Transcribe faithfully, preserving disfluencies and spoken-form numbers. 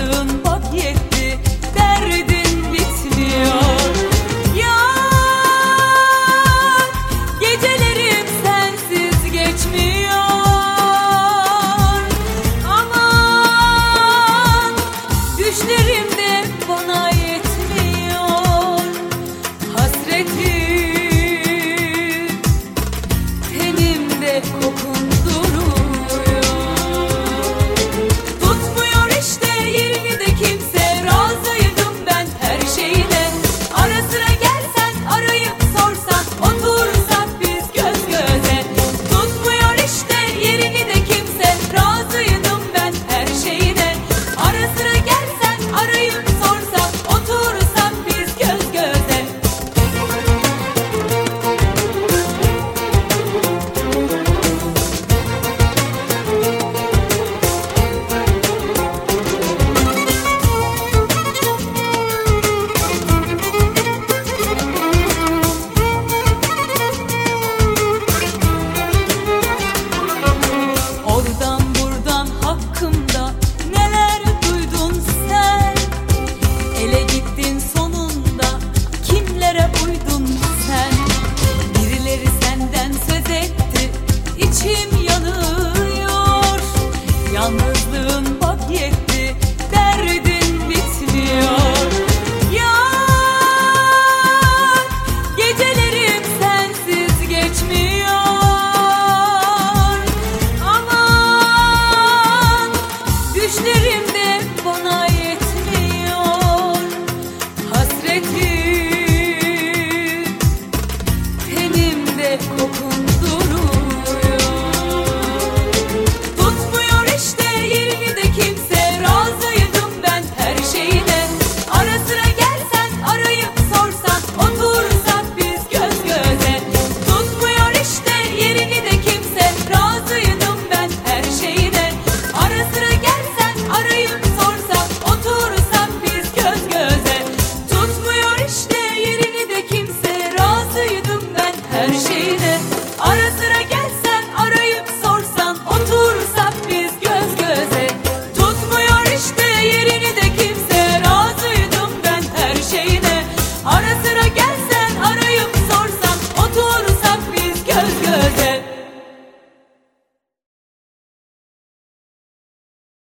Yalnızlığın bak yetti, derdin bitmiyor. Yar, gecelerim sensiz geçmiyor. Aman, düşlerim de bana yetmiyor. Hasretim tenimde kokun duruyor. Tutmuyor işte yerini de kimse, razıydım ben her şeyine. Ara sıra gelsen, arayıp sorsan, otursak biz göz göze. Tutmuyor işte yerini de kimse, razıydım ben her şeyine. Ara sıra gelsen, arayıp sorsan, otursak biz göz göze. Oradan buradan hakkımda neler duydun sen? Ele gittin sonunda, kimlere uydun sen? Birileri senden söz etti, içim yanıyor. Yalnızlığın bak yetti, derdin bitmiyor. Yar, gecelerim sensiz geçmiyor. Aman, düşlerim de bana yetmiyor. Hasretim tenimde kokun duruyor. Tutmuyor işte yerini de kimse, razıydım ben her şeyine. Ara sıra gelsen, arayıp sorsan, otursak biz göz göze. Tutmuyor işte yerini de kimse, razıydım ben her şeyine. Ara sıra gelsen, arayıp sorsan, otursak biz göz göze. Tutmuyor işte yerini de kimse, razıydım ben her şeyine.